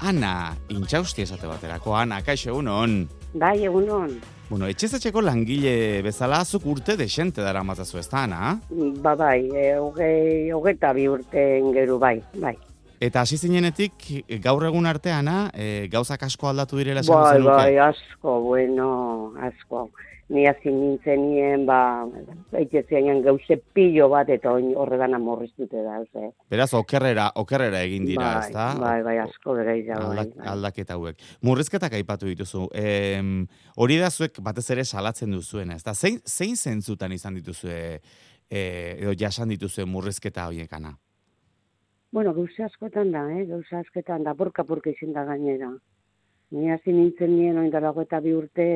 Ana, intxausti esate baterako. Ana, kaixo, egunon. Bai, egunon. Bueno, etxezatxeko langile bezala azuk urte desente dara matzazu ez da, Ana? Bai, hogeita bi urte ingeru, bai. Eta hasi zinenetik gaur egun arteana, gauzak asko aldatu direla esan zenuke? Bai, asko. Ni hasi nintzenien, eitzean gauze pillo bat, eta horregana morriztute da, ze. Beraz, okerrera egin dira, ez da? Bai, asko bere bai. Aldaketa hauek. Murrizketak aipatu dituzu. Hori da zuek batez ere salatzen duzuena, ez da? Zein zentzutan izan dituzue, edo jasan dituzue murrizketa horiek, Ana? Bueno, gauza askotan da, porka izin da gainera. Ni hasi nintzen nien, oindara eta bi urte,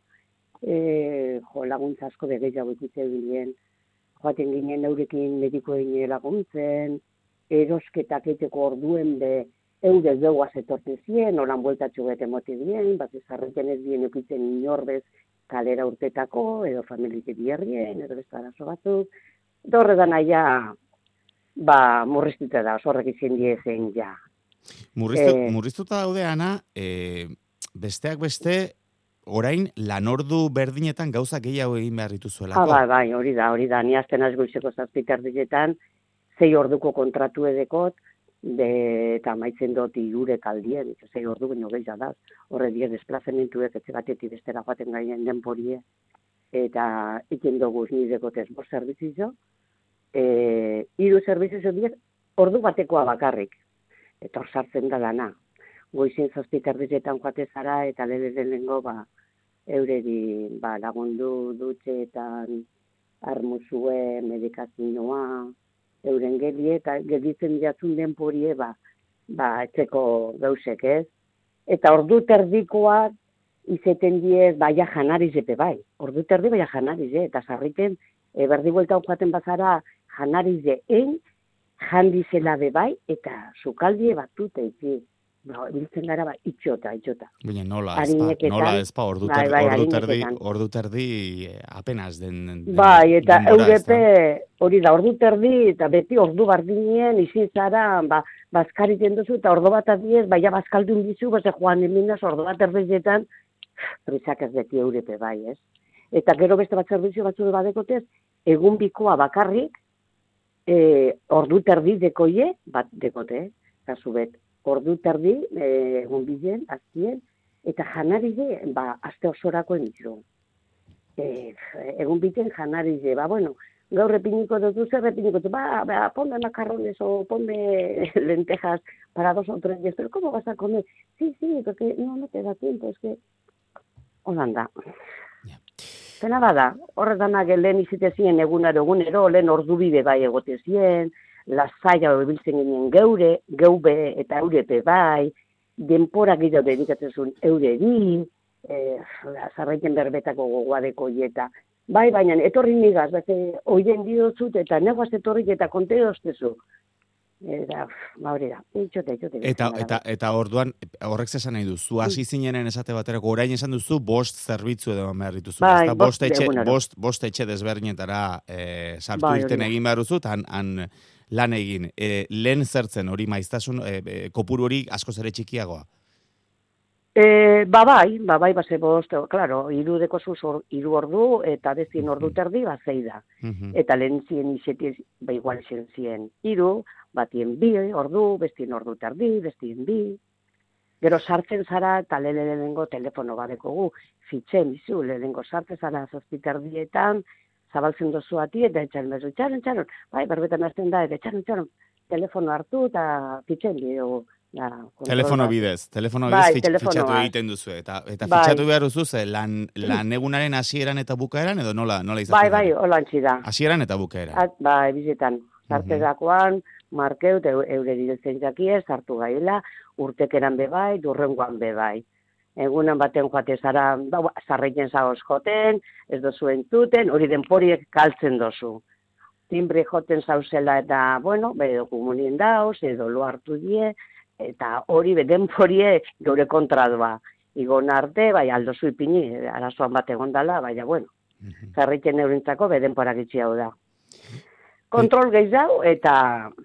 laguntza asko begeiago ikutze bilen, joaten ginen eurekin medikoen laguntzen, erosketak eiteko orduen eurez duguaz etorten zien, oran bueltatxo bete moti dien, bat ezarreten ez bien eukitzen inorbez kalera urtetako, edo familike bierrien, edo bestarazo batzuk, dorredan aia, murriztuta da, horrek izin diezen ja. Murriztuta daude, Ana, besteak beste, orain lanordu berdinetan gauza gehiago egin behar dituzuelako. Bai, hori da. Ni azten azgoizeko 7 erdietan, 6 orduko kontratu edekot, eta maitzen dut irurek aldien, 6 ordu baino gehiago da. Horre die desplazamentuek etxe batetik bestera joaten gainen denporie, eta iken doguz nidekot ez 5 servizio, 3 servizio diek ordu batekoa bakarrik. Eta hor sartzen da lana. Goizien 7 erdietan joate zara, eta lehenengo eureri lagundu dutxeetan armuzue, medikazioa, euren gelie, eta gelditzen jatzun denporie, etxeko gauzek ez. Eta ordu terdikoak izeten diez, janariz epe bai. Ordu terdi janariz, eta sarriten, berdi buelta joaten bazara janariz jandizela bai, eta sukaldie batute itzi. Biltzen gara, itxota. Baina nola ezpa, ordu terdi apenas den bai, eta eurepe, hori da, ordu terdi, eta beti ordu bardinien, izin zara, bazkariten duzu, eta ordu bat adiez, baina bazkaldun dizu, joan eminaz, ordu bat erdietan, prisak ez beti eurepe bai, ez? Eta gero beste bat zerbizio batzu badekotez, egun bikoa bakarrik, ordu terdi dekoie, bat dekote, kasu bet, ordu terdi, egun bilen, aztien, eta janarize, aste osorako emizu. Egun bilen janarize, gaur repiniko dutu, zer repiniko dutu, ponme macarrones o ponme lentejas para 2 o 3 días, pero ¿cómo vas a comer? Sí, porque no te da tiempo, es que... Holanda. Pena bada, horretanak lehen izitezien egunero, lehen ordu bide bai egotezien, lasaia biltzen ginen geube eta eurepe bai, denpora gehiago dedikatzen zuen eureri, zarraiten berbetako gogoadeko ieta. Bai, baina etorri nigaz, oien diotzut eta negoaz etorri eta konte doztezu. Eta, hori da, itxote. Eta orduan, horrek zesan nahi duzu, hasi zinenen esate baterako, orain esan duzu, 5 zerbitzu edo behar dituzu. Bai, 5 etxe desberdinetara sartu irten egin behar duzu, han lan egin. Lehen zertzen hori maiztasun, kopuru hori asko zere txikiagoa? Bai, base 5, klaro, 3 ordu, eta bezien ordu terdi, 6 da. Eta lehen zien izetien, igual zien 3, batien 2 ordu, bestien ordu terdi, bestien 2. Gero sartzen zara, eta lehenengo telefono badekogu, fitzen bizu, lehenengo sartzen zara 7 terdietan, zabaltzen dozu ati, eta etxaron, bai, berbetan azten da, eta etxaron, telefono hartu, eta fitzen bideo. Telefono bidez fitxatu egiten duzu, eta fitxatu behar duzu, lan egunaren hasieran eta bukaeran, edo nola izaten? Bai, hola da. Hasieran eta bukaeran? Bai, bizetan, sartezakoan, markeut, eureri deltzen jakiez, sartu gaila, urtekeran bebai, durrengoan bebai. Egunan baten joate zara, zarreiten zagoz joten, ez dozu entzuten, hori denporiek kaltzen dozu. Timbre joten zauzela eta, edo komunien dauz, edo lo hartu die, eta hori denporie geure kontradoa. Igon arte, aldozu ipini, arazoan bat egon dala, zarreiten eurintzako denporak itxi hau da. Kontrol gehiago eta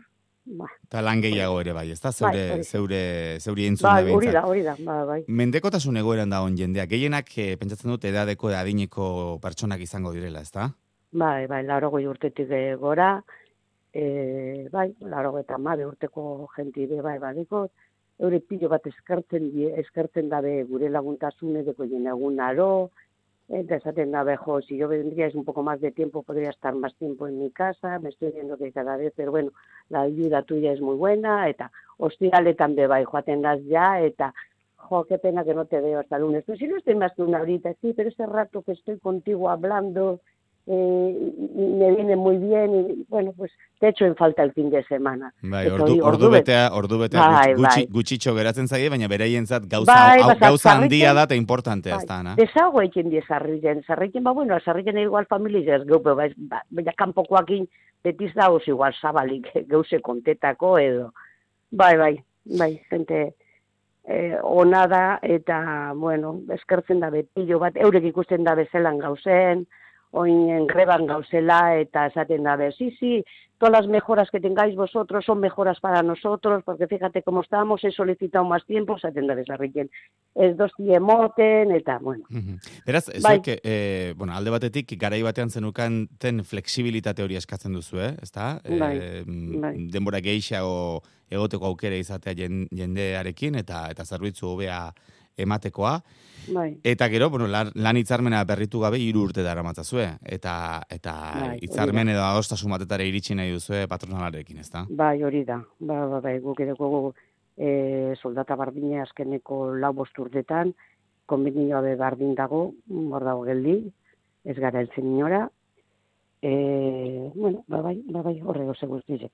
Eta lan gehiago ere bai, ez da? Zeuri entzun bai, da behintzat. hori da, bai. Mendekotasun egoeran da on jendeak. Gehienak pentsatzen dut edadeko adineko pertsonak izango direla, ez da? Bai, 80 urtetik gora, bai, 80 urteko jenti bai, badiko, eure pilo bat eskertzen dabe gure laguntasun edeko jenegun aro, eta esaten dabe, si yo vendríais un poco más de tiempo, podría estar más tiempo en mi casa, me estoy viendo que cada vez, pero bueno, la ayuda tuya es muy buena, eta ostiraletan be bai, joaten das ja, eta qué pena que no te veo hasta el lunes. Pues si no estoy más que una horita, sí, pero ese rato que estoy contigo hablando, me viene muy bien, y bueno, pues te echo en falta el fin de semana. Bai, ordu betea gutxitxo geratzen zaie, baina beraientzat gauza handia da eta importantea ez da, na? Desago eiken die sarriken, bueno, sarriken igual familia ez geupe, baina kanpokoakin betiz dauz igual zabalik geuse kontetako edo. Bai, gente ona da, eta, bueno, eskertzen da betillo bat, eurek ikusten da bezelan gauzen, oin greban gauzela, eta esaten da, sí, todas las mejoras que tengáis vosotros son mejoras para nosotros, porque fíjate cómo estamos, he solicitado más tiempo, esaten da bezarriken, ez dosti emoten, eta, bueno. Beraz, zuek, bueno, alde batetik, garai batean zenukanten flexibilitate hori eskatzen duzu, ezta? Denbora gehiago egoteko aukera izatea jendearekin, eta zerbitzu hobea ematekoa. Bai. Eta gero, bueno, lan hitzarmena berritu gabe 3 urte daramatzazue, eta hitzarmen edo adostasun batetara iritsi nahi duzue patronalarekin, ezta? Bai, hori da. Bai, guk edeko soldata bardine azkeneko 4-5 urtetan, konbenioa be bardin dago, hor dago geldi, ez gara heltzen inora. Bueno, bai, horrego seguztizek.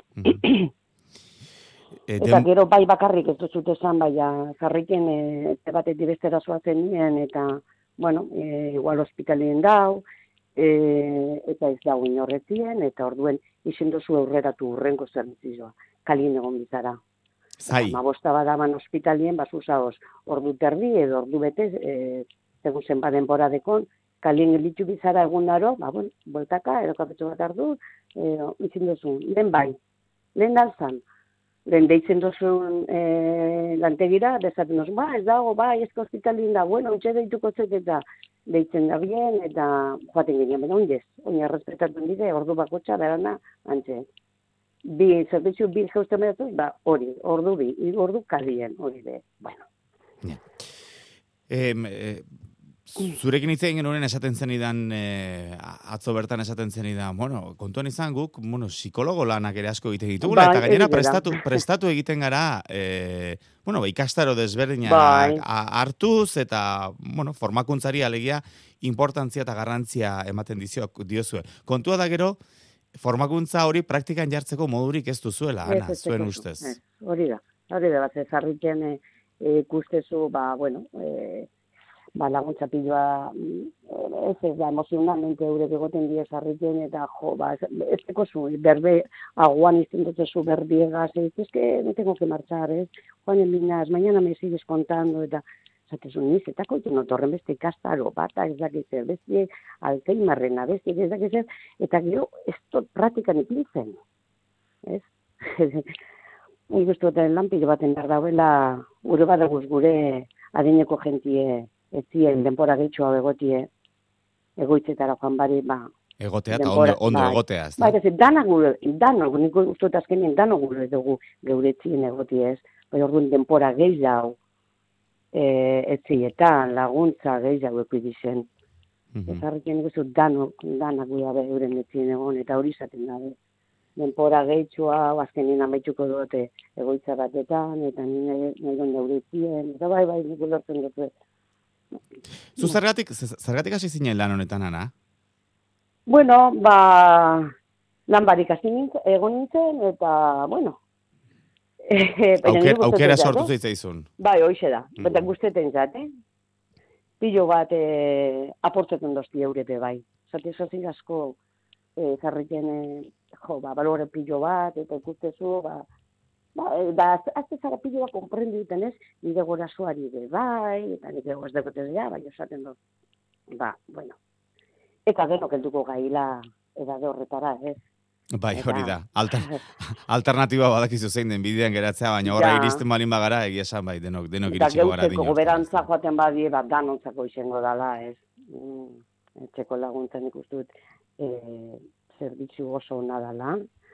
Eta gero bai bakarrik ez dut esan, baina jarriken batetik bestera zoazen nien, eta, bueno, igual hospitalien dau, eta ez dago inorretien, eta orduen izen dozu aurreratu urrengo zerbitzioa, kalien egon bizara. Zai. Mabosta badaban hospitalien, basuzaoz, ordu terdi edo ordu bete, segun zen badenbora dekon, kalien gelitzu bizara egunaro, bueno, boltaka, edo kapetxo bat ardu, izen dozu, lehen dalzan, lehen deitzen dozun lantegira, dezaten oso, ez dago, ez hospitalien da, bueno, utxe deituko zet eta deitzen da bien, eta joaten ginen, baina ondez, oin errespetatzen dide, ordu bakotxa, berana, antxe. Zerbitzu bi jausten beratuz, hori, ordu kalien, hori de, bueno. Zurekin hitz egin genuen esaten zenidan, atzo bertan esaten zenidan, bueno, kontuan izan guk, bueno, psikologo lanak ere asko egiten ditugula, eta gainera prestatu egiten gara, bueno, ikastaro desberdinak hartuz, eta, bueno, formakuntzari alegia importantzia eta garrantzia ematen diozue. Kontua da gero, formakuntza hori praktikan jartzeko modurik ez duzuela, Ana, zuen ustez. Hori da, bat ezarriken ikustezu, bueno, laguntza piloa, ez da emozionalmente eurek egoten diez harriken, eta ez teko zu, berbe, aguan izten dutezu berbiegaz, ez que me tengo que marchar, Juan Elinas, mañana me sigues contando, eta zatezu niz, eta koitu notorren beste ikastaro, bata ez dakizer, beste alkeimarrena, beste ez dakizer, eta gero ez tot pratikan ipintzen, ez? Nik uste duten lanpilo baten behar dauela, gure badaguz gure adineko jentie, ez ziren denbora gehitxoa egotie, egoitzetara joan bari, egotea eta ondo egotea, ez da? Bai, dano, nik uste dut azkenien dano gure dugu geuretzien egotie ez, bai orduan denbora gehiago, etzietan, laguntza gehiago ekuidizen. Ez harriken nik uste dut danak gure abe euren etzien egon, eta hori izaten dabe. Denpora gehitxua, azkenien amaituko dute egoitza batetan, eta nahi geuretzien, eta bai, nik lortzen dut. Zu zergatik hasi zinen lan honetan, Ana? Bueno, lan barik hasi egon nintzen, eta, bueno. Aukera sortu zaizun. Bai, hoxe da. Eta guzteten zat, Pilo bat aportzetan dozti eurete, bai. Zate zazin asko zarriken, balore pilo bat, eta ikustezu, azte zara pilo bat konprendu duten ez, nire gorazuari bai, eta nire goraz dekotez bai, esaten dut. Bueno. Eta gero kelduko gaila edade horretara, ez. Bai, hori da. Alternatiba badakizu zein den bidean geratzea, baina horra iristen balin bagara, egia esan bai, denok iritsiko gara dino. Eta goberantza joaten badie, danontzako izango dala, ez. Etxeko laguntzen ikustut zerbitzu oso ona dala.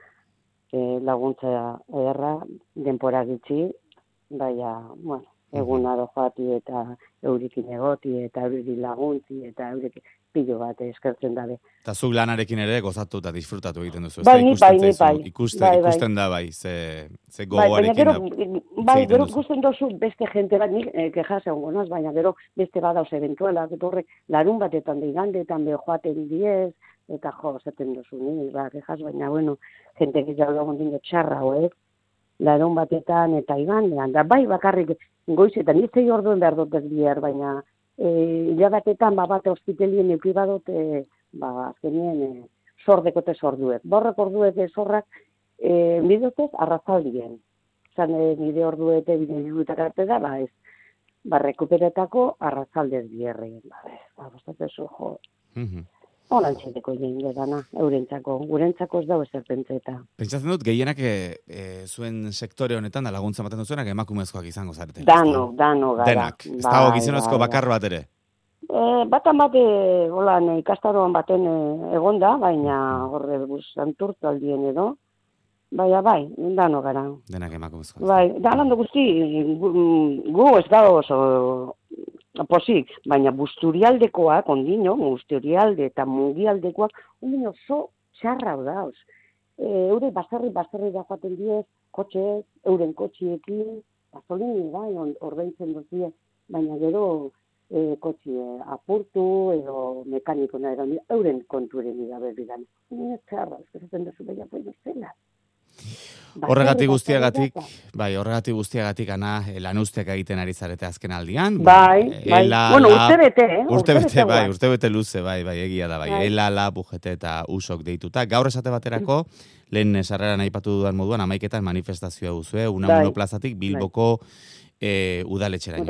Laguntza erra, denpora gitxi, baina, bueno, egunaro joati eta eurikin egoti, eta euriri laguntzi, eta eurik pilo bat eskertzen dabe. Eta zuk lanarekin ere gozatu eta disfrutatu egiten duzu. Bai, ikusten da bai, ze gogoarekin. Bai, gero ikusten dozu beste jente bat, nik kexas egon gonaz, baina gero beste badauz eventuala, horrek larun batetan da igandetan be joaten diez, eta zaten dozu, kexas, baina, bueno, jente gehiago egon dingo txarra, larun batetan eta igandean, da bai bakarrik goizetan, izei orduen behar dut ez bihar, baina hilabatetan bat hospitalien euki badot, azkenien sordekote sorduek. Borrek orduek sorrak bidotez arrazaldien. Zan bide orduete bide dirutak arte da, ez, rekuperetako arrazaldez bierre. Bostatezu, jo. Holan txeteko jengo dana, eurentzako. Gurentzako ez dago ezer pentseta. Pentsatzen dut, gehienak zuen sektore honetan da laguntza ematen duzuenak emakumezkoak izango zarete. Dano gara. Denak, ez dago gizonezko bakar bat ere. Batan bate, holan, ikastaroan baten egonda, baina horre santurtzaldien edo. Baina bai, dano gara. Denak emakumezkoak. Bai, danan guzti, gu ez dago oso posik, baina busturialdekoak, ondino, busturialde eta mugialdekoak, ondino oso txarra dauz. Eure baserri da joaten diez, kotxez, euren kotxiekin, gasolini bai, ordaintzen duzie, baina gero kotxie apurtu, edo mekanikona, euren konturen igabe bidan. Ondino txarra, eskezaten duzu beha poino zela. Horregatik guztiagatik, ana, lan usteak egiten ari zarete azken aldian. Bai. Bueno, urte bete luze, bai, egia da, bai. Ela, bujete eta usok deituta. Gaur esate baterako, lehen sarreran aipatu dudan moduan, 11etan manifestazioa duzue, Unamuno plazatik Bilboko udaletxeraino.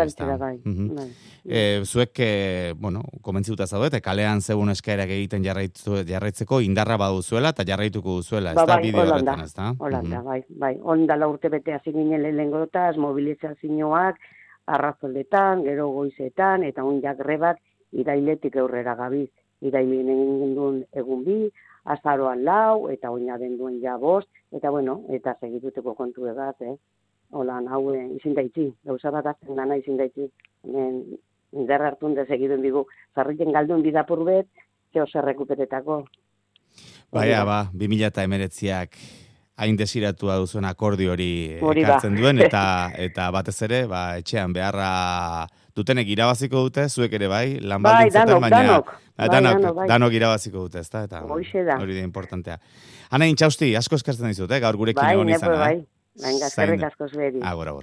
Zuek, komentzituta zaudet, kalean zegoen eskaerak egiten jarraitzeko indarra baduzuela eta jarraituko duzuela, ez da bideo horretan, ez da? Holanda, bai. Ondala urte bete hasi ginen lehenengotaz, mobilizazioak, arrazoldetan, gero goizetan, eta onjak grebak irailetik aurrera gabiz. Irailen egin duen egun bi, azaroan 4, eta oina den duen ja 5, eta eta segituteko kontu egaz, Holan, hau izin daitzi, gauza bat azten dana izin daitzi. Indarra hartun da segiduen digu, zarriten galduen bidapur bet, zeo zer rekuperetako. Baina, 2019ak hain desiratua duzuen akordi hori ekartzen duen, eta batez ere, etxean beharra dutenek irabaziko dute, zuek ere bai, lan baldintzetan, baina danok irabaziko dute, ez da? Eta hori da importantea. Ana, intxausti, asko eskertzen dizut, gaur gurekin egon izan. Venga, eskerrik asko zueri. Agora.